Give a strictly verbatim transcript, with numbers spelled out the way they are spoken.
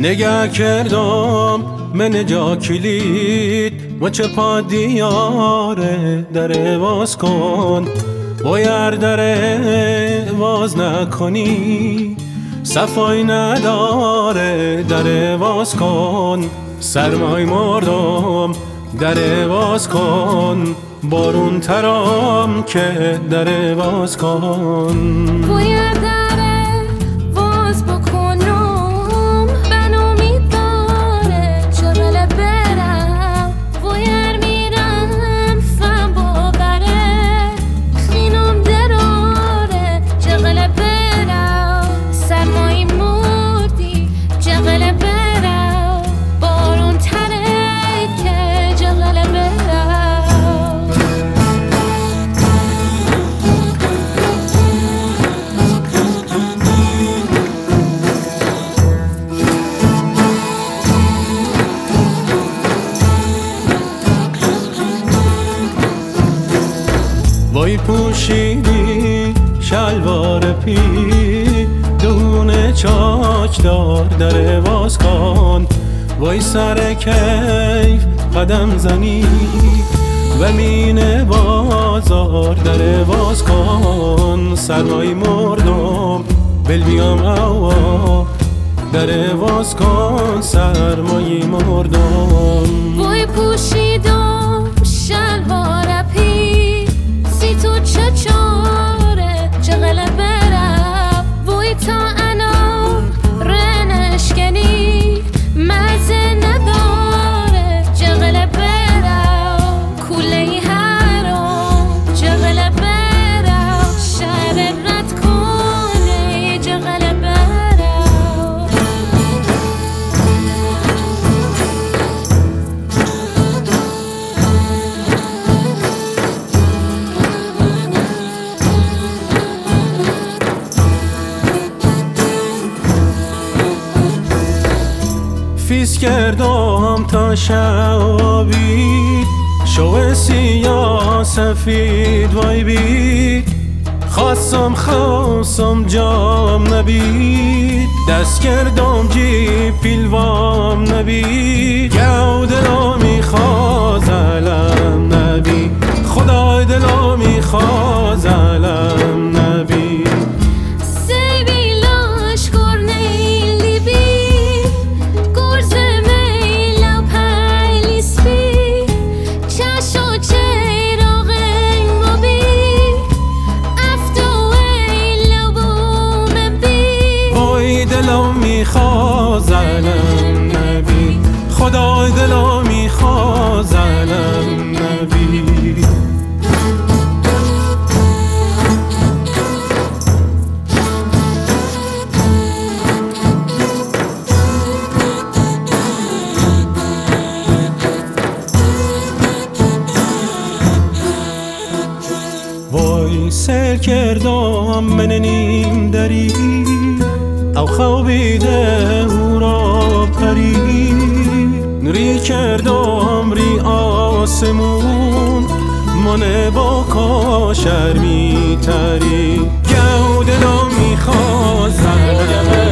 نگه کردم من جا کلید و چه پا دیاره در باز کن بایر در باز نکنی صفای نداره در باز کن سرمای مردم در باز کن بارون ترام که در باز کن باید در باز بکنم من امید داره چقدر برم باید میرم فهم باوره خینم دراره چقدر برم سرمایی مردی چقدر برم بارون تره که چقدر برم وای پوشیدی شلوار پی دونه چاک دار در باز کن وای سر کیف قدم زنی و مین بازار در باز کن سرمای مردم بل بیام اوا در باز کن سرمای مردم وای پوشیدم شلوار پی سی تو چه چاره چقدر برم وای تا انا رنشکنی مزه نداره چقدر برم کوله حرام چقدر برم شهر رد کنه چقدر برم فیس کردم تا شبی شو سیاه سفید وای بید خواستم خواستم جام نبید دست کردم جی پیلوام نبید گو دلا میخواز علم نبید خدای دلا میخواز علم نبید دلم میخواز علم نبی خدای دلم میخواز علم نبی وای سر کردم من نیم دری او خوابیده او را پری ری کردم ری آسمون من با کاشر می تری گو دلم میخواز